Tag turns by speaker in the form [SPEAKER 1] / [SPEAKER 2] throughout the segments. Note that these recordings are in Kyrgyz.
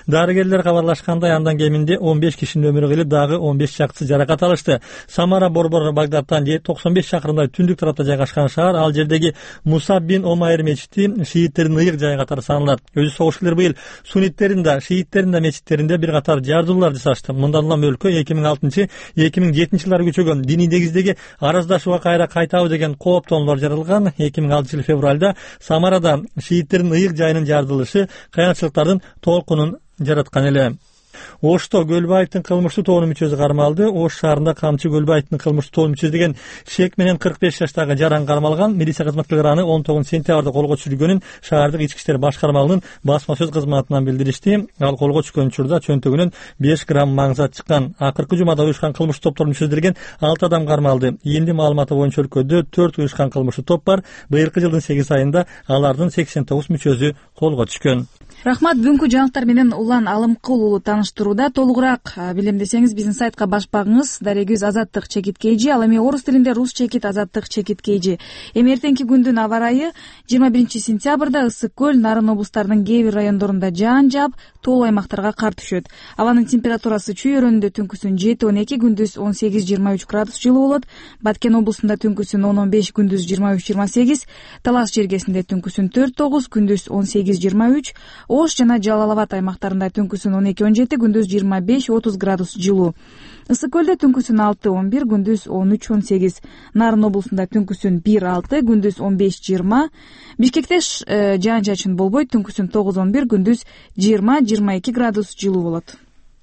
[SPEAKER 1] Дарыгерлер кабарлашкандай, андан кеминде 15 кишинин өмүрү кыйылып, дагы 15 жакчысы жаракат алышты. Самара борбору Багдадтан 95 чакырымдай түндүк тарапта жайгашкан шаар. Ал жердеги Мусаб бин Омайр мечити шииттердин ыйык жайы катары саналат. Өзү согушчулар быйыл сунниттердин да, шииттердин да мечиттеринде бир катар жардуулар жасашты. Мындан улам өлкө 2006-2007 жылдары көчөгөн диний негиздеги араздашууга кайтабы деген кооптонуулар жаралган. 2006 жыл февралда Самарада шииттердин ыйык жайынын жардылышы кыянчылыктардын толкунун жараткан эле. Ошто Көлбаевдин кылмыштуу тобунун мүчөсү кармалды. Ош шаарында Камчы Көлбаевдин кылмыштуу тобунун мүчөсү деген шек менен 45 жаштагы жаран кармалган. Милиция кызматкерлери аны 19 сентябрда колго түшүргөнүн шаардык ички иштер башкармалыгынын басма сөз кызматынан билдиришти. Ал колго түшкөн учурда чөнтөгүнөн 5 грамм маңзат чыккан. Акыркы жумада уюшкан кылмыштуу топтордун мүчөсү делген 6 адам кармалды. Энди маалыматы боюнча өлкөдө 4 уюшкан кылмыштуу топ бар. Быйылкы жылдын 8 айында алардын 89 мүчөсү колго түшкөн.
[SPEAKER 2] Рахмат. Бүгүнкү жаңылыктар менен Улан Алымкул уулу таныштырууда. Толугураак билем десеңиз биздин сайтка баш багыңыз. Дарегүз Азаттык чекит KG. Ал эми орус тилинде Рус чекит Азаттык чекит KG. Эми эртеңки күндүн аба ырайы 21 сентябрда Ысык көл, Нарын облустарынын кээ бир райондорунда жаан жаап, тоолуу аймактарга кар түшөт. Абанын температурасы чүй өрөөнүндө түнкүсүн 7-12, күндүз 18-23 градус жылуу болот. Баткен облусунда түнкүсүн 10-15, күндүз 23-28, Талас жергесинде түнкүсүн 4-9, күндүз 18-23, Ош жана Жалал Абад аймактарында түнкүсүн 12-17, күндүз 25-30 градус жылуу. Ысык көлдө түнкүсүн 6-11, күндүз 13-18, Нарын облусунда түнкүсүн 1-6, күндүз 15-20, Бишкекте жаан чачын болбойт, түнкүсүн 9-11, күндүз 20-22 градус жылуу болот.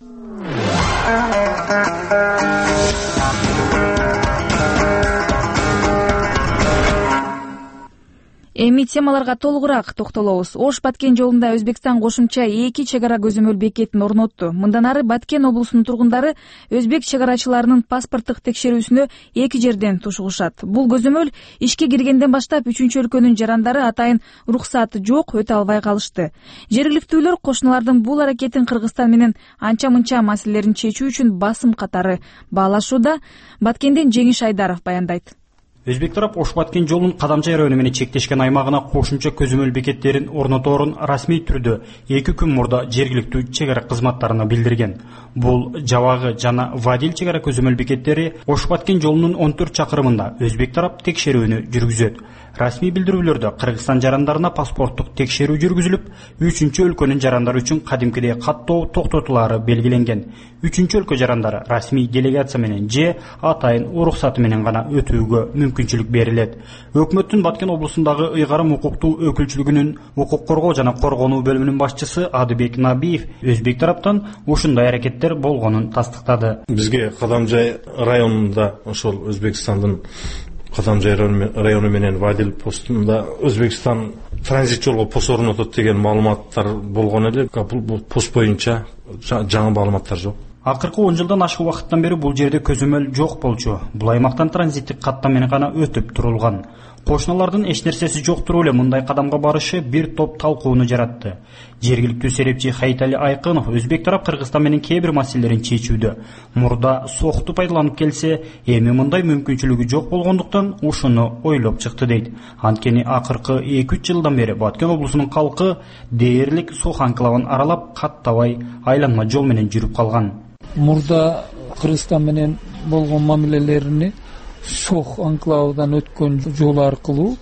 [SPEAKER 2] Эми темаларга толугураак токтолобуз. Ош Баткен жолунда Өзбекстан кошумча 2 чек ара көзөмөл бекетин орнотту. Мындан ары Баткен облусунун тургундары өзбек чек арачыларынын паспорттук текшерүүсүнө 2 жерден тушугушат. Бул көзөмөл ишке киргенден баштап 3-чү өлкөнүн жарандары атайын уруксаты жок, өтө албай калышты. Жергиликтүүлөр кошуналардын бул аракетин Кыргызстан менен анча-мынча маселелерин чечүү үчүн басым катары баалашууда. Баткенден Жеңиш Айдаров баяндайт.
[SPEAKER 3] Өзбек тарап Ош Баткен жолунун Кадамчай району менен чектешкен аймагына кошумча көзөмөл бекеттерин орноторун расмий түрдө 2 күн мурда жергиликтүү чек ара кызматтарына билдирген. Бул Жабагы жана Вадил чек ара көзөмөл бекеттери Ош Баткен жолунун 14 чакырымында Өзбек тарап текшерүүнү жүргүзөт. Расмий билдирүүлөрдө Кыргызстан жарандарына паспорттук текшерүү жүргүзүлүп, 3-чү өлкөнүн жарандары үчүн кадимкидей каттоо токтотулары белгиленген. 3-чү өлкө жарандары расмий делегация менен же атайын уруксаты менен гана өтүүгө мүмкүнчүлүк берилет. Өкмөттүн Баткен облусундагы ыйгарым укуктуу өкүлчүлүгүнүн укук коргоо жана коргонуу бөлүмүнүн башчысы Адыбек Набиев Өзбек тараптан ушундай аракеттер болгонун тастыктады.
[SPEAKER 4] Бизге Кадамжай районунда ошол Өзбекстандын Кадамжай району менен Вадил постунда Өзбекстан транзит жолго пост орнотот деген маалыматтар болгон эле. Бул пост боюнча жаңы маалыматтар жок.
[SPEAKER 3] Акыркы 10 жылдан ашык убакыттан бери бул жерде көзөмөл жок болчу. Бул аймактан транзиттик каттам менен гана өтүп турулган. Кошуналардын эч нерсеси жок туруп эле мындай кадамга барышы бир топ талкууну жаратты. Жергиликтүү серепчи Хайтали Айкынов Өзбек тарап Кыргызстан менен кээ бир маселелерин чечүүдө мурда сокту пайдаланып келсе, эми мындай мүмкүнчүлүгү жок болгондуктан ушуну ойлоп чыкты дейт. Анткени акыркы 2-3 жылдан бери Баткен облусунун калкы дээрлик Сох анклавын аралап каттабай айланма жол менен жүрүп калган.
[SPEAKER 5] Мурда Кыргызстан менен болгон мамилелерини Сох анклавдан өткөн жол аркылуу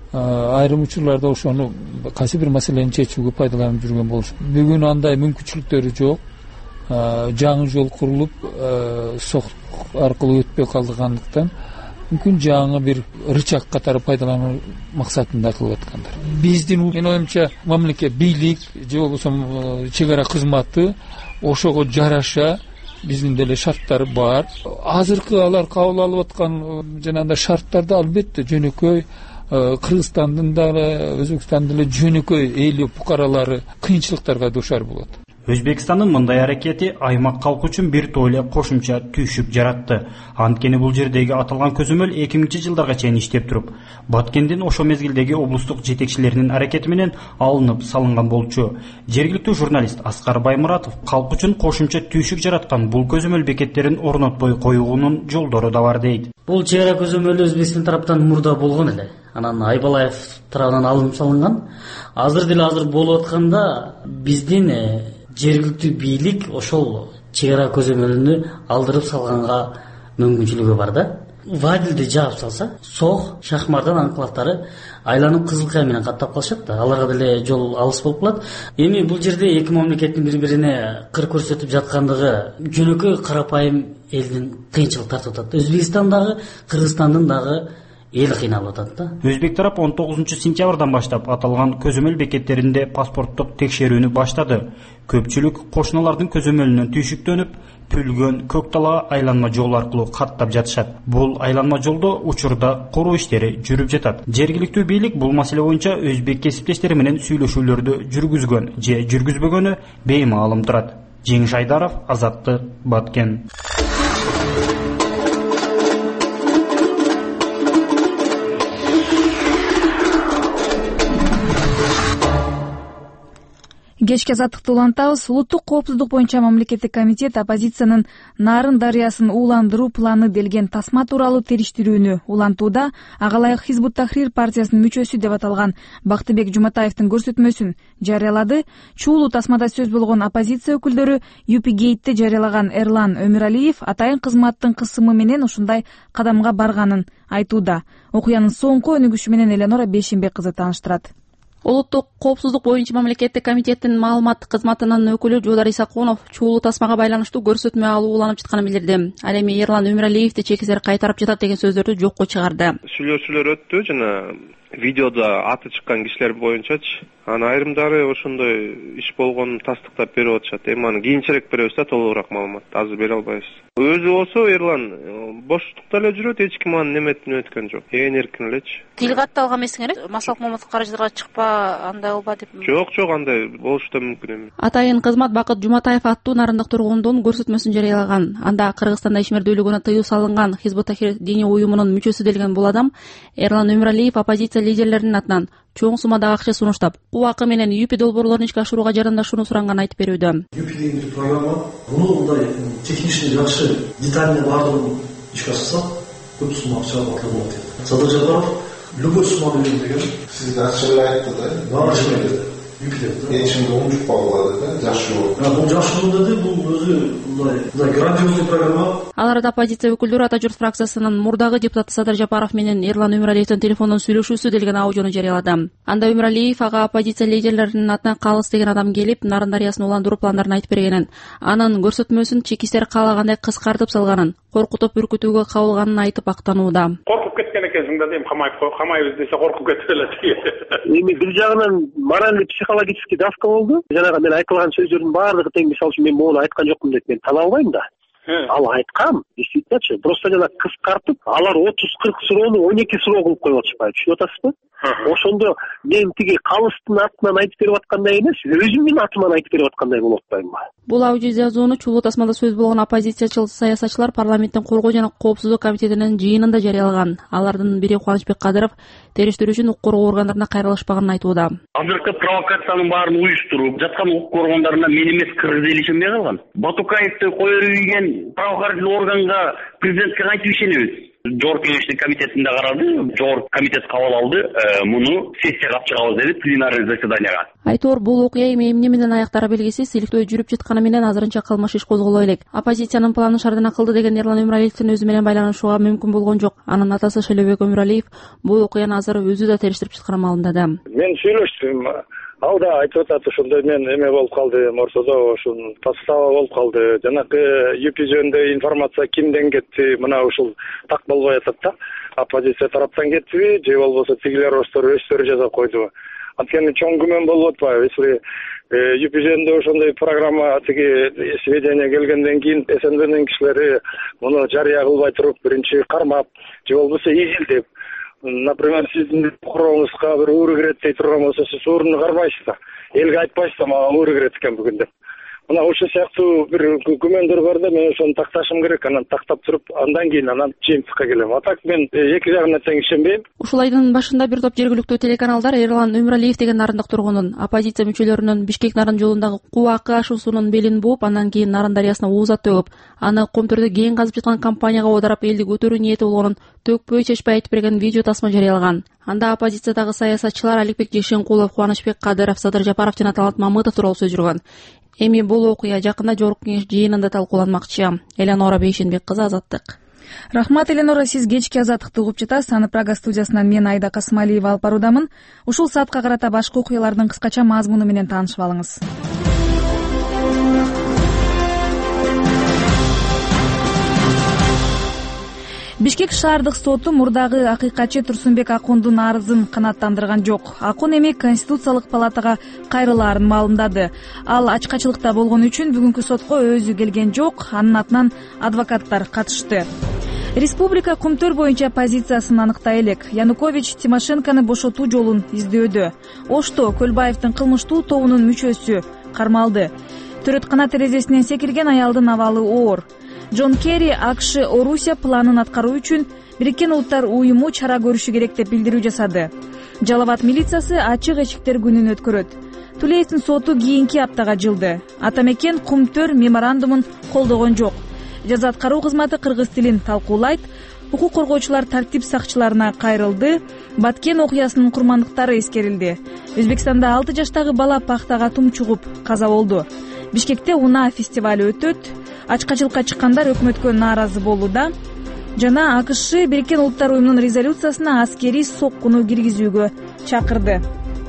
[SPEAKER 5] айрым учурларда ошону кайсы бир маселени чечүүгө пайдаланып жүргөн болуш. Бүгүн андай мүмкүнчүлүктөрү жок. Жаңы жол курулуп, Сох аркылуу өтпөй калгандыктан мүмкүн жаңы бир рычаг катары пайдалануу максатында кылып аткандар. Биздин менин оюмча мамлекет бийлик же болбосо чек ара кызматы ошого жараша биздин деле шарттары бар. Азыркы алар кабыл алып аткан жанагындай шарттарда албетте жөнөкөй Кыргызстандын дагы Өзбекстандын деле жөнөкөй эли фукаралары кыйынчылыктарга дуушар болот.
[SPEAKER 3] Өзбекстандын мындай аракети аймак калкы үчүн бир топ эле кошумча түйшүк жаратты. Анткени бул жердеги аталган көзөмөл 2000 жылдарга чейин иштеп туруп, Баткендин ошо мезгилдеги облустук жетекчилеринин аракети менен алынып салынган болчу. Жергиликтүү журналист Аскар Баймуратов калк үчүн кошумча түйшүк жараткан бул көзөмөл бекеттерин орнотпой коюунун жолдору да бар дейт.
[SPEAKER 6] Бул чек ара көзөмөлү Өзбекстан тараптан мурда болгон эле. Анан Айбалаев тарабынан алынып салынган. Азыр болуп атканда биздин жергиликтүү бийлик ошол чек ара көзөмөлүнү алдырып салганга мүмкүнчүлүгү бар да. Вадилди жаап салса, Сох, Шахмардан анклавдары айланып кызыл кая менен каттап калышат да, аларга деле жол алыс болуп калат. Эми бул жерде эки мамлекеттин бири-бирине кыр көрсөтүп жаткандыгы жөнөкөй карапайым элдин кыйынчылык тартып атат. Өзбекстан дагы, Кыргызстандын дагы эл кыйналып атат да.
[SPEAKER 3] Өзбек тарап 19-сентябрдан баштап аталган көзөмөл бекеттеринде паспорттук текшерүүнү баштады. Көпчүлүк кошуналардын көзөмөлүнөн түйшүктөнүп, пүлгөн көк талаа айланма жол аркылуу каттап жатышат. Бул айланма жолдо учурда куруу иштери жүрүп жатат. Жергиликтүү бийлик бул маселе боюнча өзбек кесиптештери менен сүйлөшүүлөрдү жүргүзгөн же жүргүзбөгөнү беймаалым турат. Жеңиш Айдаров, Азаттык, Баткен.
[SPEAKER 2] Кечки азаттыкты улантабыз. Улуттук коопсуздук боюнча мамлекеттик комитет оппозициянын Нарын дарыясын ууландыруу планы делген тасма тууралуу териштирүүнү улантууда ага ылайык Хизбут Тахрир партиясынын мүчөсү деп аталган Бактыбек Жуматаевдин көрсөтмөсүн жарыялады. Чуулуу тасмада сөз болгон оппозиция өкүлдөрү Юпигейтте жарыялаган Эрлан Өмүралиев атайын кызматтын кысымы менен ушундай кадамга барганын айтууда. Окуянын соңку өнүгүшү менен Эленора Бейшембек кызы тааныштырат.
[SPEAKER 7] Улуттук коопсуздук боюнча мамлекеттик комитеттин маалыматтык кызматынын өкүлү Жуудар Исакунов чуулуу тасмага байланыштуу көрсөтмө алуу уланып жатканын билдирди. Ал эми Эрлан Өмүралиевди чекисер кайтарып жатат деген сөздөрдү жокко чыгарды.
[SPEAKER 8] Сүйлөшүүлөр өттү жана видеодо аты чыккан кишилер боюнчачы анан айрымдары ошондой иш болгонун тастыктап берип атышат. Эми аны кийинчерээк беребиз да, толугураак маалымат. Азыр бере албайбыз. Өзү болсо Эрлан боштукта эле жүрөт, эч ким анын неметин өткөн жок. Эркин элечи.
[SPEAKER 7] Тил катты алган эмесиңер? Масалык момунтук караждарга чыкпа, андай болба деп.
[SPEAKER 8] Жок, андай болушу да мүмкүн эмес.
[SPEAKER 7] Атайын кызмат Бакыт Жуматаев аттуу нарындык тургундун көрсөтмөсүн жарыялаган. Анда Кыргызстанда ишмердүүлүгүнө тыюу салынган Хизбут Тахрир диний уюмунун мүчөсү делген бул адам Эрлан Өмүралиев оппозиция лидерлеринин атынан чоң суммадагы акча сунуштап, УАК менен ЮПИ долбоорлорун ишке ашырууга жардамдашууну суранганын айтып берүүдө.
[SPEAKER 9] ЮПИ деген программа мындай технически жакшы детально баардыгын ишке ашырсак, көп сумма акча батыр болот. Садыр Жапаров любой сумма берем деген
[SPEAKER 10] сизге ачык айтты да.
[SPEAKER 9] Баары ачык ЮПИде.
[SPEAKER 10] Эчимде умчукпа болот да, жакшы болот.
[SPEAKER 9] Бул жакшы болот деди, бул өзү мындай грандиозный программа.
[SPEAKER 7] Ал арада оппозиция өкүлдөрү Ата журт фракциясынын мурдагы депутаты Садыр Жапаров менен Эрлан Өмүралиевдин телефондон сүйлөшүүсү делген аудиону жарыялады. Анда Өмүралиев ага оппозиция лидерлеринин атынан Калыс деген адам келип, Нарын дарыясын уландыруу пландарын айтып бергенин, анын көрсөтмөсүн чекистер каалагандай кыскартып салганын, коркутуп үркүтүүгө кабылганын айтып актанууда.
[SPEAKER 11] Коркуп кеткен экенсиң да дейм, камайбыз десе коркуп кетип эле.
[SPEAKER 12] Эми бир жагынан моральный психологический давка болду. Жанагы мен айткан сөздөрдүн баардыгы тең, мисалы үчүн мен муну айткан жокмун деп мен тана албайм да. Ал айткан, действительно, просто жана кыскартып, алар 30-40 суроону 12 суроо кылып коюп атышпайбы, түшүнүп атасызбы? Ошондо мен тиги Калыстын атынан айтып берип аткандай эмес, өзүмдүн атыман айтып берип аткандай болуп атпайбы?
[SPEAKER 7] Бул аудио жазууну чуулуу тасмада сөз болгон оппозициячыл саясатчылар парламенттин коргоо жана коопсуздук комитетинин жыйынында жарыялаган. Алардын бири Кубанычбек Кадыров териштирүү үчүн укук коргоо органдарына кайрылышпаганын айтууда.
[SPEAKER 13] Азыркы провокациянын баарын уюштуруп жаткан укук коргоо органдарына мен эмес, Кыргыз эли ишенбей калган. Батукаевди коюп ийген правоохранительный органга президентке кантип ишенебиз? Жогорку кеңештин комитетинде карады, жогорку комитет кабыл алды, муну сессияга алып чыгабыз деди, пленарный заседанияга.
[SPEAKER 7] Айтор бул окуя эми эмне менен аяктары белгисиз, иликтөө жүрүп жатканы менен азырынча кылмыш иш козголо элек. Оппозициянын планы шардана кылды деген Эрлан Өмүралиевдин өзү менен байланышууга мүмкүн болгон жок. Анын атасы Шелебек Өмүралиев бул окуяны азыр өзү да териштирип чыкканын маалымдады.
[SPEAKER 11] Мен сүйлөштүм. Ал да айтып атат, ошондой мен эме болуп калды, ортодо ушул подстава болуп калды. Жанакы ЮПИ жөнүндө информация кимден кетти? Мына ушул так болбой атат да. Оппозиция тараптан кеттиби, же болбосо тигилер өздөрү жазап койдубу? Анткени чоң күмөн болуп атпайбы? Если ЮПИ жөнүндө ошондой программа тиги сведения келгенден кийин СНДнын кишилери муну жарыя кылбай туруп, биринчи кармап, же болбосо изилдеп, например, сиздин курооңузга бир ууру кирет дей турган болсо, сиз ууруну кармайсыз да. Элге айтпайсыз да, мага ууру кирет экен бүгүн деп. Мына ошол сыяктуу бир күмөндөр бар да, мен ошону такташым керек, анан тактап туруп, андан кийин жыйынтыкка келем. А так мен эки жагына тең ишенбейм.
[SPEAKER 7] Ушул айдын башында бир топ жергиликтүү телеканалдар Эрлан Өмүралиев деген нарындык тургунун, оппозиция мүчөлөрүнүн Бишкек нарын жолундагы УАК ашуусунун белин бууп, андан кийин Нарын дарыясына уузат төгүп, аны Комтөрдө кээң казып жаткан компанияга оодарап элди көтөрүү ниети болгонун төкпөй чечпей айтып берген видео тасма жарыялаган. Анда оппозициядагы саясатчылар Аликбек Жекшенкулов, Кубанычбек Кадыров, Садыр Жапаров жана Талант Мамытов тууралуу сөз жүргөн. Эми бул окуя жакында Жогорку Кеңеш жыйынында талкууланмакчы. Элеонора Бейшенбек кызы, Азаттык.
[SPEAKER 2] Рахмат, Эленора, сиз кечки Азаттыкты угуп жатасыз. Аны Прага студиясынан мен Айда Касымалиева алып баруудамын. Ушул саатка карата башкы окуялардын кыскача мазмуну менен таанышып алыңыз. Бишкек шаардык соту мурдагы акыйкатчы Турсунбек Акундун арызын канааттандырган жок. Акун эми Конституциялык палатага кайрылаарын маалымдады. Ал ачкачылыкта болгон үчүн бүгүнкү сотко өзү келген жок, анын атынан адвокаттар катышты. Республика Кумтөр боюнча позициясын аныктай элек. Янукович Тимошенконы бошотуу жолун издөөдө. Ошто Көлбаевдин кылмыштуу тобунун мүчөсү кармалды. Төрөткана терезесинен секирген аялдын абалы оор. Джон Керри АКШ Орусия планын аткаруу үчүн Бириккен Улуттар уюму чара көрүшү керек деп билдирүү жасады. Жалал Абад милициясы ачык эшиктер күнүн өткөрөт. Тулеевдин соту кийинки аптага жылды. Атамекен Кумтөр меморандумун колдогон жок. Жаза аткаруу кызматы кыргыз тилин талкуулайт. Укук коргоочулар тартип сакчыларына кайрылды. Баткен окуясынын курмандыктары эскерилди. Өзбекстанда 6 жаштагы бала пахтага тумчугуп каза болду. Бишкекте Уна фестивалы өтөт. Ачкачылыкка чыккандар өкмөткө нааразы болууда. Жана АКШ Бириккен Улуттар уюмунун резолюциясына аскерий соккуну киргизүүгө чакырды.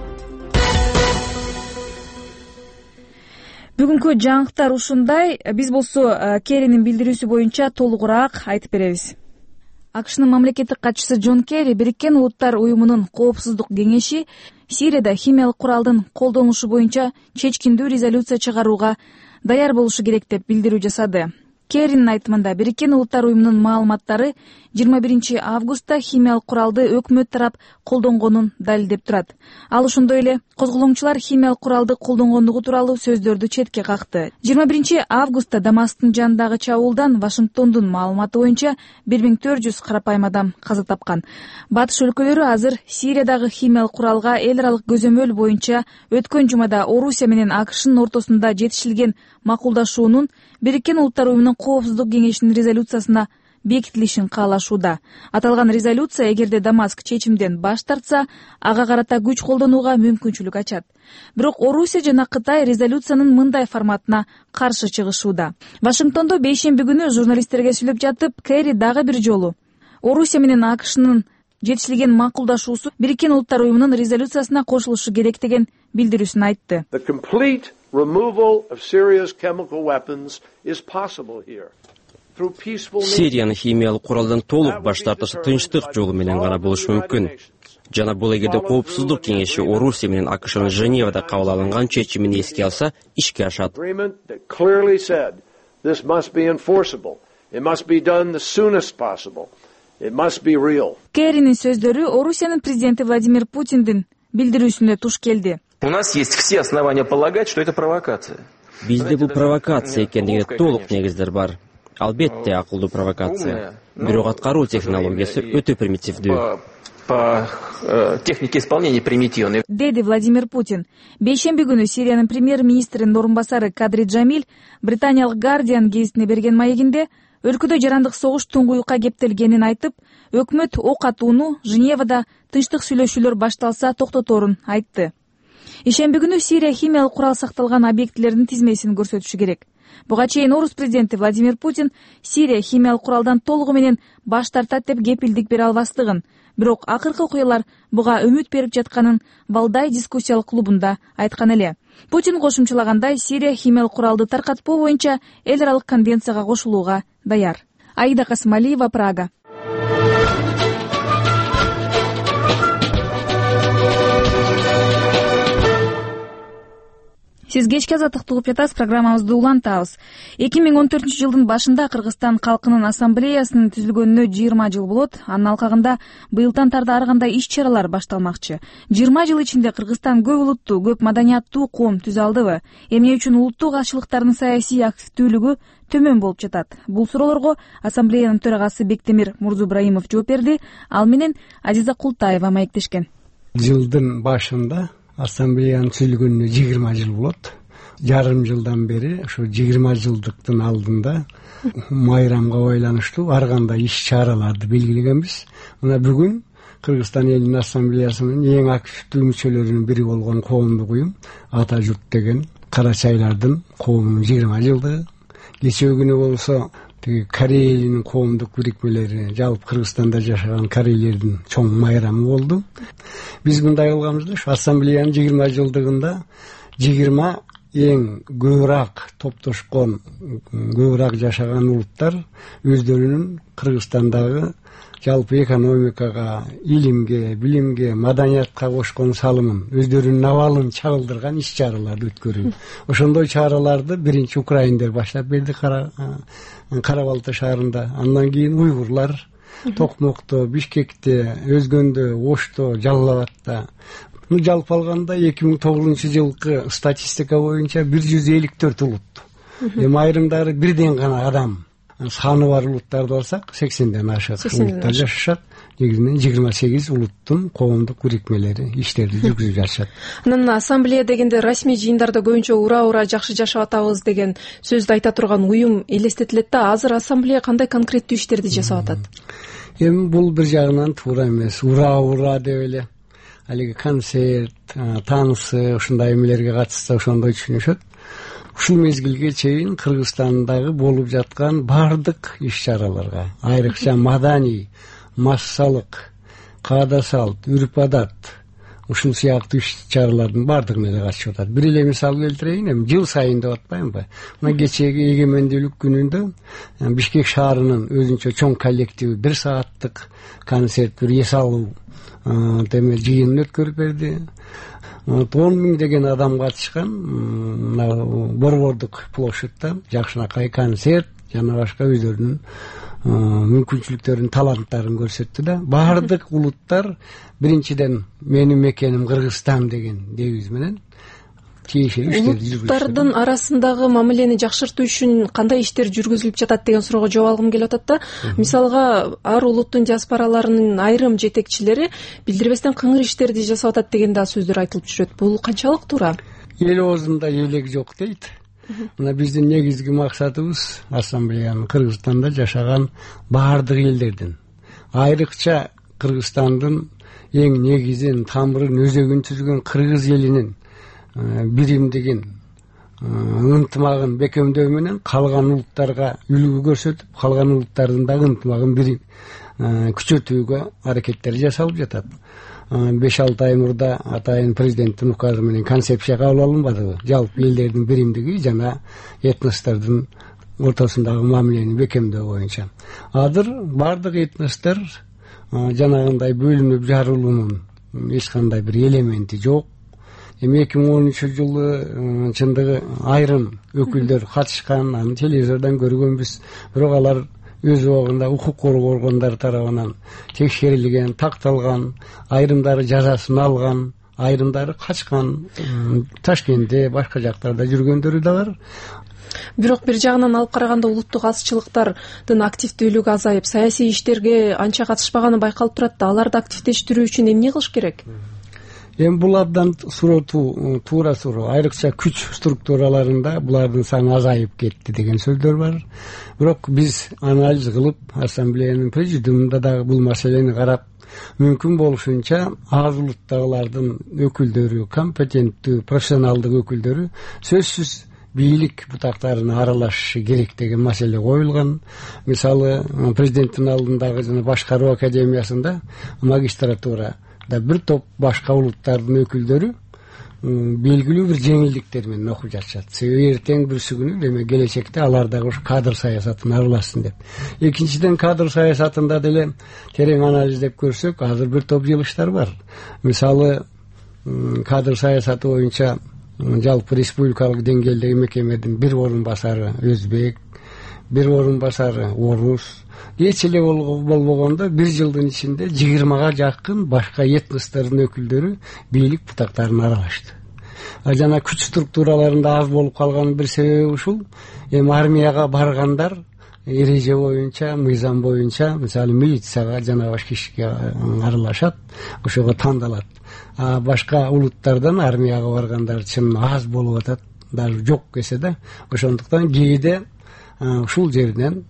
[SPEAKER 2] Бүгүнкү жаңылыктар ушундай. Биз болсо Керринин билдирүүсү боюнча толугураак айтып беребиз. АКШнын мамлекеттик катчысы Джон Керри Бириккен Улуттар уюмунун коопсуздук кеңеши Сирияда химиялык куралдын колдонулушу боюнча чечкиндүү резолюция чыгарууга даяр болушу керек деп билдирүү жасады. Керринин айтымында Бириккен Улуттар уюмунун маалыматтары 21 августта химиялык куралды өкмөт тарап колдонгонун далилдеп турат. Ал ошондой эле козголоңчулар химиялык куралды колдонгондугу тууралуу сөздөрдү четке какты. 21 августта Дамасктын жанындагы чабуулдан Вашингтондун маалыматы боюнча 1400 карапайым адам каза тапкан. Батыш өлкөлөрү азыр Сириядагы химиялык куралга эл аралык көзөмөл боюнча өткөн жумада Орусия менен АКШнын ортосунда жетишилген макулдашуунун Бириккен Улуттар уюмунун коопсуздук кеңешинин резолюциясына бекитилишин каалашууда. Аталган резолюция эгерде Дамаск чечимден баш тартса, ага карата күч колдонууга мүмкүнчүлүк ачат. Бирок Орусия жана Кытай резолюциянын мындай форматына каршы чыгышууда. Вашингтондо бейшемби күнү журналисттерге сүйлөп жатып, Керри дагы бир жолу Орусия менен АКШнын жетишилген макулдашуусу Бириккен Улуттар уюмунун резолюциясына кошулушу керек деген билдирүүсүн айтты.
[SPEAKER 14] Сириянын химиялык куралдан толук баш тартышы тынчтык жолу менен гана болушу мүмкүн. Жана бул эгерде коопсуздук кеңеши Орусия менен АКШнын Женевада кабыл алынган чечимин эске алса, ишке ашат.
[SPEAKER 2] Керринин сөздөрү Орусиянын президенти Владимир Путиндин билдирүүсүнө туш келди.
[SPEAKER 15] У нас есть все основания полагать, что это провокация.
[SPEAKER 14] Бизде бул провокация экендигине толук негиздер бар. Албетте акылдуу провокация. Бирок аткаруу технологиясы өтө примитивдүү.
[SPEAKER 15] По технике исполнения примитивный.
[SPEAKER 2] Деди Владимир Путин. Бейшемби күнү Сириянын премьер-министринин орунбасары Кадри Джамиль британиялык Guardian гезитине берген маегинде өлкөдө жарандык согуш туңгуюкка кептелгенин айтып, өкмөт ок атууну Женевада тынчтык сүйлөшүүлөр башталса токтоторун айтты. Ишемби күнү Сирия химиялык курал сакталган объектилердин тизмесин көрсөтүшү керек. Буга чейин орус президенти Владимир Путин Сирия химиялык куралдан толугу менен баш тартат деп кепилдик бере албастыгын, бирок акыркы окуялар буга үмүт берип жатканын Валдай дискуссиялык клубунда айткан эле. Путин кошумчалагандай, Сирия химиялык куралды таркатпоо боюнча эл аралык конвенцияга кошулууга даяр. Айда Касымалиева, Прага. Сиз кечки Азаттыкты угуп жатасыз, программабызды улантабыз. 2014 жылдын башында Кыргызстан Калкынын ассамблеясынын түзүлгөнүнө 20 жыл болот. Анын алкагында быйылдан тарда ар кандай иш-чаралар башталмакчы. 20 жыл ичинде Кыргызстан көп улуттуу, көп маданияттуу ком түзө алдыбы? Эмне үчүн улуттуу каршылыктардын саясий активдүүлүгү төмөн болуп жатат? Бул суроолорго ассамблеянын төрагасы Бектемир Мурзубраимов жооп берди. Ал менен Азиза Култаева маектешкен.
[SPEAKER 16] Жылдын башында ассамблеянын түзүлгөнүнө 20 жыл болот. Жарым жылдан бери ошо 20 жылдыктын алдында майрамга байланыштуу ар кандай иш-чараларды белгилегенбиз. Мына бүгүн Кыргызстан элинин ассамблеясынын эң активдүү мүчөлөрүнүн бири болгон коомдук уюм Ата журт деген кара чайлардын коомунун 20 жылдыгы. Кечээ күнү болсо тиги Корей элинин коомдук бирикмелери, жалпы Кыргызстанда жашаган корейлердин чоң майрамы болду. Биз мындай кылганбыз да, ушу ассамблеянын 20 жылдыгында 20 эң көбүрөөк топтошкон, көбүрөөк жашаган улуттар өздөрүнүн Кыргызстандагы жалпы экономикага, илимге, билимге, маданиятка кошкон салымын, өздөрүнүн абалын чагылдырган иш-чараларды өткөрүү. Ошондой чараларды биринчи украиндер баштап берди Кара-Балта шаарында. Андан кийин уйгурлар Токмокто, Бишкекте, өзгөндө, Ошто, Жалал Абадта. Жалпы алганда 2009-жылкы статистика боюнча 154 улут. Айрымдары бирден гана адам саны бар улуттарды алсак 80ден ашат улуттар жашашат. Негизинен 28 улуттун коомдук бирикмелери иштерди жүргүзүп жатышат.
[SPEAKER 17] Анан ассамблея дегенде расмий жыйындарда көбүнчө ура жакшы жашап атабыз деген сөздү айта турган уюм элестетилет да. Азыр ассамблея кандай конкреттүү иштерди жасап атат?
[SPEAKER 16] Эми бул бир жагынан туура эмес. Ура деп эле алиги концерт, таанышы ушундай эмелерге катышса ошондой түшүнүшөт. Ушул мезгилге чейин Кыргызстандагы болуп жаткан бардык иш-чараларга, айрыкча маданий, массалык, каада салт, үрп-адат, ушул сыяктуу иш-чаралардын бардыгына катышып атат. Бир эле мисал келтирейин, эми жыл сайын деп атпаймынбы? Мына кечээги эгемендүүлүк күнүндө Бишкек шаарынын өзүнчө чоң коллективи 1 сааттык концерт, бир эс алуу жыйынын өткөрүп берди. 10 000 деген адам катышкан. Борбордук площадьта жакшынакай концерт жана башка өздөрүнүн мүмкүнчүлүктөрүн, таланттарын көрсөттү да. Бардык улуттар биринчиден менин мекеним Кыргызстан деген девиз менен
[SPEAKER 17] улуттардын арасындагы мамилени жакшыртуу үчүн кандай иштер жүргүзүлүп жатат деген суроого жооп алгым келип атат да. Мисалга ар улуттун диаспораларынын айрым жетекчилери билдирбестен кыңыр иштерди жасап атат деген да сөздөр айтылып жүрөт. Бул канчалык туура?
[SPEAKER 16] Эл оозунда элек жок дейт. Мына биздин негизги максатыбыз ассамблеянын Кыргызстанда жашаган бардык элдердин, айрыкча Кыргызстандын эң негизин, тамырын, өзөгүн түзгөн кыргыз элинин биримдигин, ынтымагын бекемдөө менен калган улуттарга үлгү көрсөтүп, калган улуттардын дагы ынтымагын күчөтүүгө аракеттер жасалып жатат. 5-6 ай мурда атайын президенттин указы менен концепция кабыл алынбадыбы? Жалпы элдердин биримдиги жана этностордун ортосундагы мамилени бекемдөө боюнча. Азыр бардык этностор жанагындай бөлүнүп жарылуунун эч кандай бир элементи жок. Эми 2013-жылы чындыгы айрым өкүлдөр катышкан, аны телевизордон көргөнбүз. Бирок алар өз убагында укук коргоо органдары тарабынан текшерилген, такталган, айрымдары жазасын алган, айрымдары качкан, Ташкентте, башка жактарда жүргөндөрү да бар.
[SPEAKER 17] Бирок бир жагынан алып караганда улуттук азчылыктардын активдүүлүгү азайып, саясий иштерге анча катышпаганы байкалып турат да. Аларды активдештирүү үчүн эмне кылыш керек?
[SPEAKER 16] Эми бул абдан туура суроо. Айрыкча күч структураларында булардын саны азайып кетти деген сөздөр бар. Бирок биз анализ кылып, ассамблеянын президиумунда дагы бул маселени карап, мүмкүн болушунча аз улуттагылардын өкүлдөрү, компетенттүү, профессионалдык өкүлдөрү сөзсүз бийлик бутактарына аралашышы керек деген маселе коюлган. Мисалы, президенттин алдындагы жана башкаруу академиясында магистратура бир топ башка улуттардын өкүлдөрү белгилүү бир жеңилдиктер менен окуп жатышат. Себеби эртең бүрсү күнү эме келечекте алар дагы ушу кадр саясатына аралашсын деп. Экинчиден, кадр саясатында деле терең анализдеп көрсөк, азыр бир топ жылыштар бар. Мисалы, кадр саясаты боюнча жалпы республикалык деңгээлдеги мекемедин бир орун басары өзбек, бир орун басары орус, эч эле болбогондо бир жылдын ичинде 20га жакын башка этностордун өкүлдөрү бийлик бутактарына аралашты. Жана күч структураларында аз болуп калган бир себеби ушул. Эми армияга баргандар эреже боюнча, мыйзам боюнча, мисалы милицияга жана башка ишке аралашат, ошого тандалат. Башка улуттардан армияга баргандар чын аз болуп атат, даже жок десе да. Ошондуктан кээде ушул жерден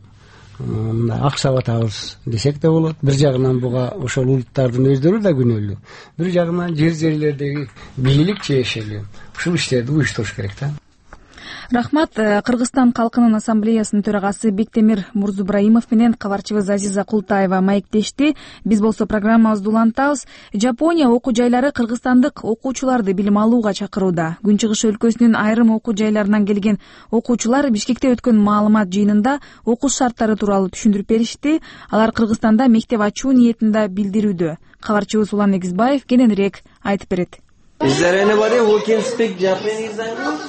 [SPEAKER 16] аксап атабыз десек да болот. Бир жагынан буга ошол улуттардын өздөрү да күнөөлүү. Бир жагынан жерлердеги бийлик чешелүү. Ушул иштерди уюштуруш керек да.
[SPEAKER 2] Рахмат. Кыргызстан калкынын ассамблеясынын төрагасы Бектемир Мурзубраимов менен кабарчыбыз Азиза Култаева маектешти. Биз болсо программабызды улантабыз. Жапония окуу жайлары кыргызстандык окуучуларды билим алууга чакырууда. Күн Чыгыш өлкөсүнүн айрым окуу жайларынан келген окуучулар Бишкекте өткөн маалымат жыйынында окуш шарттары тууралуу түшүндүрүп беришти. Алар Кыргызстанда мектеп ачуу ниетинде билдирүүдө. Кабарчыбыз Улан Эгизбаев кененирээк айтып берет.
[SPEAKER 18] Is there anybody who can speak Japanese language?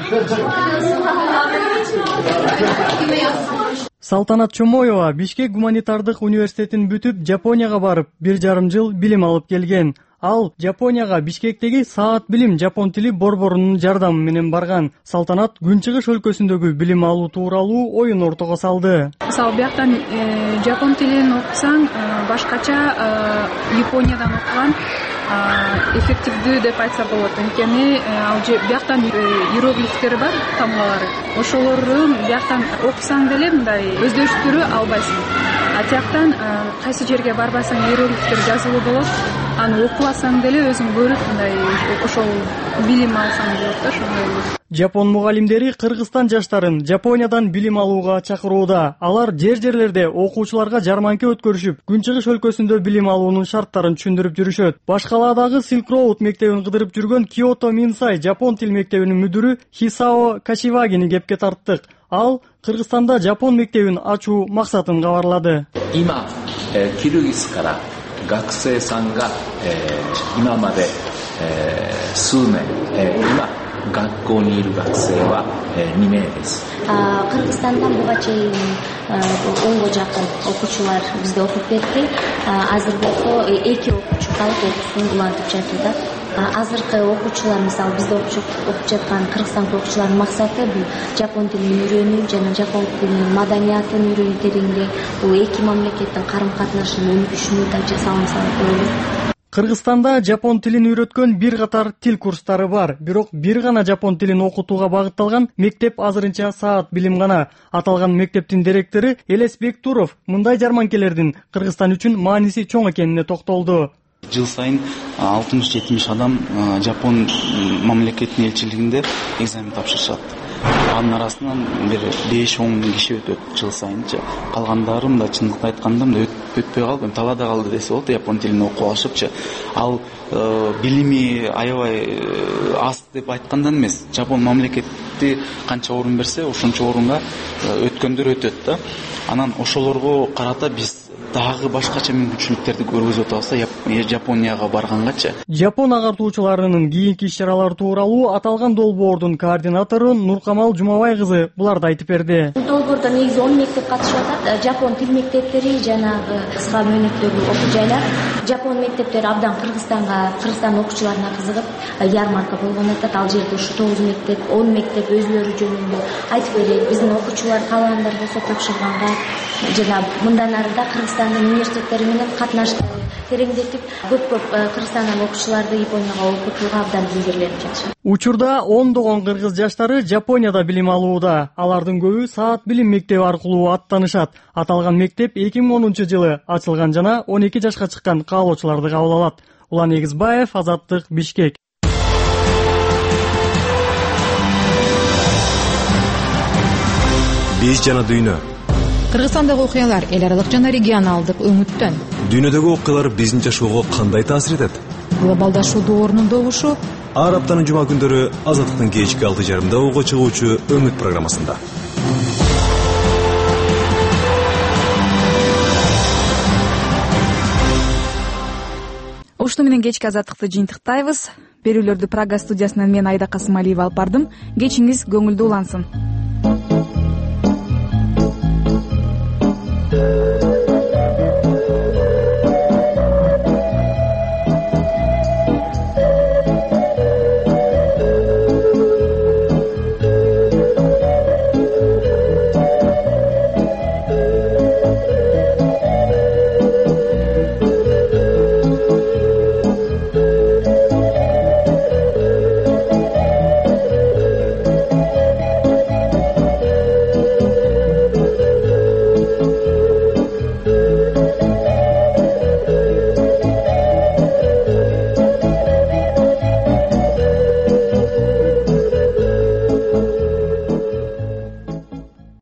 [SPEAKER 19] Салтанат Чомоева Бишкек гуманитардык университетин бүтүп, Жапонияга барып, 1,5 жыл билим алып келген. Ал Жапонияга Бишкектеги Саат билим жапон тили борборунун жардамы менен барган. Салтанат Күн Чыгыш өлкөсүндөгү билим алуу тууралуу оюн ортого салды.
[SPEAKER 20] Мисалы бияктан жапон тилин окусаң, башкача Япониядан окуган эффективдүү деп айтса болот. Анткени ал бияктан иероглифтери бар, тамгалары. Ошолорду бияктан окусаң деле мындай өздөштүрө албайсың. А тияктан кайсы жерге барбасаң иероглифтер жазылуу болот. Аны окубасаң деле өзүң көрүп мындай ошол билим алсаң болот да, ошондой.
[SPEAKER 19] Жапон мугалимдери Кыргызстан жаштарын Жапониядан билим алууга чакырууда. Алар жерлерде окуучуларга жарманка өткөрүшүп, Күн Чыгыш өлкөсүндө билим алуунун шарттарын түшүндүрүп жүрүшөт. Башкаладагы Silk Road мектебин кыдырып жүргөн Киото Минсай жапон тил мектебинин мүдүрү Хисао Кашивагини кепке тарттык. Ал Кыргызстанда жапон мектебин ачуу максатын кабарлады.
[SPEAKER 21] 学生さんが、今まで、数年、今学校にいる学生は、2名です。
[SPEAKER 22] Кыргызстандан буга чейин 10га жакын окуучулар бизде окуп кетти. Азыр болсо 2 окуучу калып окуусун улантып жатууда. Азыркы окуучулар мисалы бизде окуп жаткан Кыргызстандык окуучулардын максаты бул жапон тилин үйрөнүү жана жапон тилинин маданиятын үйрөнүү тереңдей бул эки мамлекеттин карым-катнашынын өнүгүшүнө да салым деп ойлойм.
[SPEAKER 19] Кыргызстанда жапон тилин үйрөткөн бир катар тил курстары бар, бирок бир гана жапон тилин окутууга багытталган мектеп азырынча Саат билим гана. Аталган мектептин директору Элесбек Туров мындай жарманкелердин Кыргызстан үчүн мааниси чоң экенине токтолду.
[SPEAKER 23] Жыл сайын 60-70 адам Жапон мамлекетинин элчилигинде экзамен тапшырышат. Анын арасынан бир 5-10 киши өтөт жыл сайынчы. Калгандары мында чындыкты айтканда мында өтпөй калып, талаада калды десе болот, жапон тилин окуп алышыпчы. Ал билими аябай аз деп айткандан эмес, жапон мамлекети канча орун берсе, ошончо орунга өткөндөр өтөт да. Анан ошолорго карата биз дагы башкача мүмкүнчүлүктөрдү көргөзүп атабыз да Жапонияга баргангачы.
[SPEAKER 19] Жапон агартуучуларынын кийинки иш-чаралары тууралуу аталган долбоордун координатору Нуркамал Жумабай кызы буларды айтып берди.
[SPEAKER 22] Долбоордо негизи 10 мектеп катышып атат. Жапон тил мектептери жанагы кыска мөөнөттөгү окуу жайлар. Жапон мектептери абдан Кыргызстан окуучуларына кызыгып, ярмарка болгон атат. Ал жерде ушу 9 мектеп, 10 мектеп өзлөрү жөнүндө айтып берет. Биздин окуучулар каалагандар болсо тапшырганга жана мындан ары да Кыргызстандын университеттери менен катнашты тереңдетип, көп Кыргызстандын окуучуларды Японияга окутууга абдан илгериленип жатышат.
[SPEAKER 19] Учурда ондогон кыргыз жаштары Жапонияда билим алууда. Алардын көбү Саат билим мектеби аркылуу аттанышат. Аталган мектеп 2010-жылы ачылган жана 12 жашка чыккан каалоочуларды кабыл алат. Улан Эгизбаев, Азаттык, Бишкек.
[SPEAKER 24] Биз жана дүйнө.
[SPEAKER 25] Кыргызстандагы окуялар эл аралык жана регионалдык өңүттөн.
[SPEAKER 24] Дүйнөдөгү окуялар биздин жашоого кандай таасир этет?
[SPEAKER 25] Глобалдашуу доорунун добушу
[SPEAKER 24] ар аптанын жума күндөрү Азаттыктын кечки 6:30 ого чыгуучу өңүт программасында.
[SPEAKER 2] Ушуну менен кечки Азаттыкты жыйынтыктайбыз. Берүүлөрдү Прага студиясынан мен Айда Касымалиева алып бардым. Кечиңиз көңүлдүү улансын.